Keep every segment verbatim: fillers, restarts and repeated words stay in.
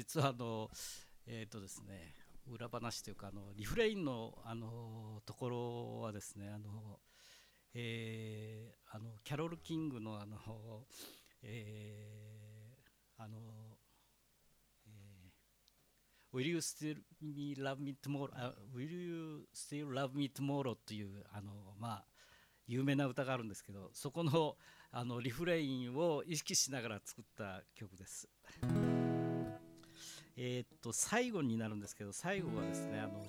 実はあのえっ、ー、とですね裏話というかあのリフレインのあのところはですねあの、えー、あのキャロル・キングのあの、えー、あの、えー、Will you still love me tomorrow? Will you still love me tomorrow? というあのまあ有名な歌があるんですけど、そこのあのリフレインを意識しながら作った曲です。えー、っと最後になるんですけど、最後はですねあの、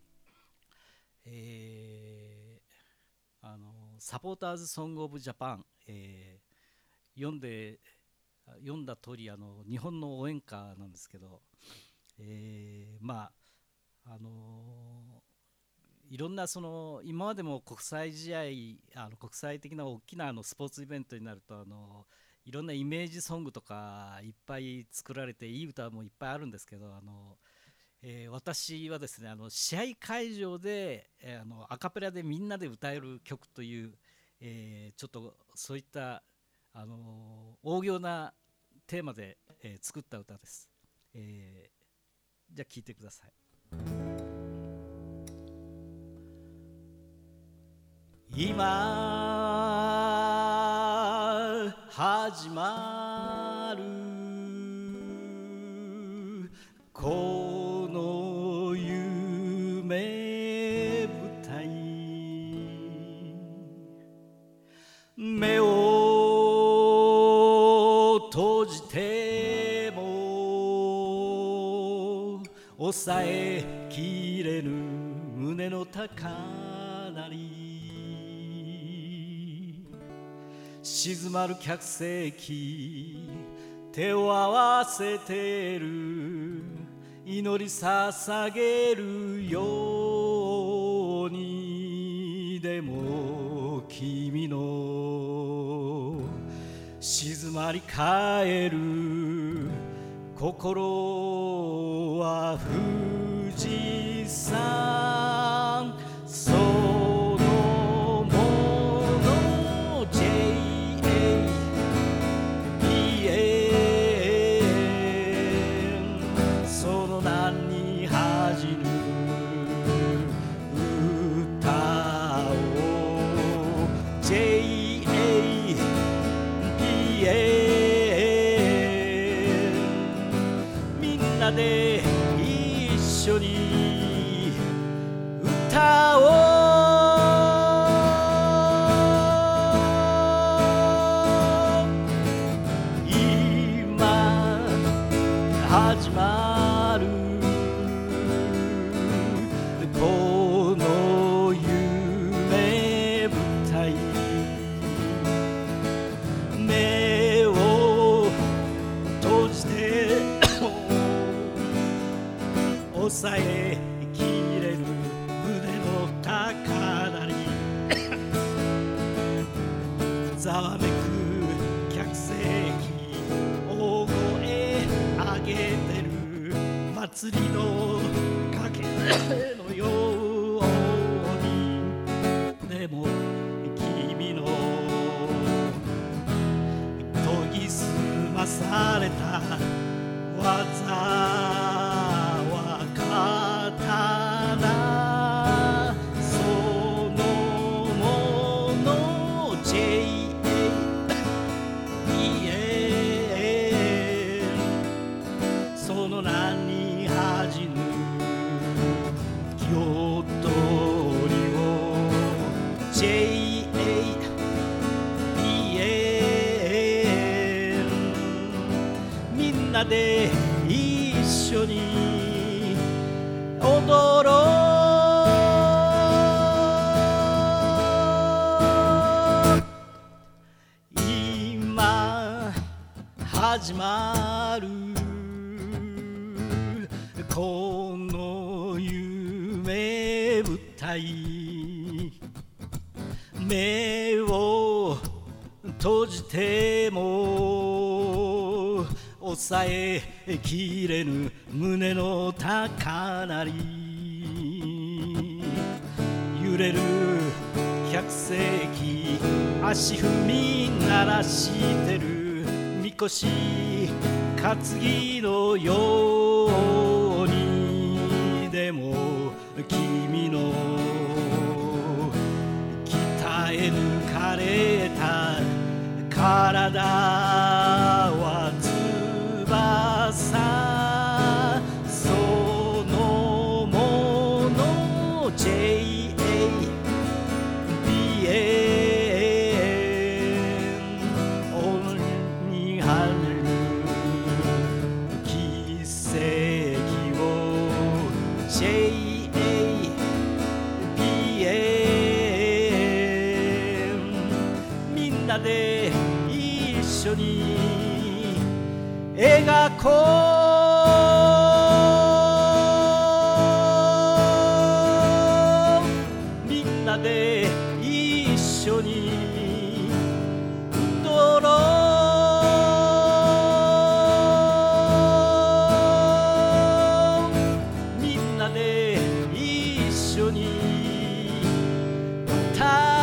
えー、あのサポーターズソングオブジャパン、えー、読んで読んだ通りあの日本の応援歌なんですけど、えー、まああのいろんなその今までも国際試合あの国際的な大きなあのスポーツイベントになるとあのいろんなイメージソングとかいっぱい作られていい歌もいっぱいあるんですけど、あの、えー、私はですねあの試合会場で、えー、あのアカペラでみんなで歌える曲という、えー、ちょっとそういったあの大行なテーマで、えー、作った歌です。えー、じゃあ聴いてください。今始まるこの夢舞台、目を閉じても抑えきれぬ胸の高鳴り、静まる客席手を合わせてる、祈り捧げるように、でも君の静まり返る心は富士山そのもの ジェイエー ピーエー その名に恥じぬ歌を ジェイエー ピーエー みんなで一緒に歌おう。今始まるこの夢舞台、目を閉じて抑えきれる胸の高鳴り、ざわめく客席大声上げてる、祭りのかけのように、でも君の研ぎ澄まされた技その名に恥じぬ気取りを ジェイエー ピーエー みんなで一緒に踊ろう。今始まるこの夢舞台、目を閉じても抑えきれぬ胸の高鳴り、揺れる客席足踏み鳴らしてるみこし担ぎのようは翼そのもの ジェイエービーエン 鬼春奇跡を ジェイエービーエン みんなで一緒に描こうみんなで一緒に踊ろうみんなで一緒に歌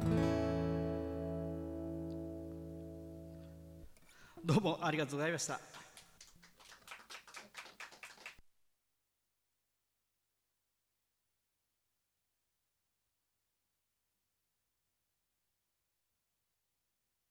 どうもありがとうございました。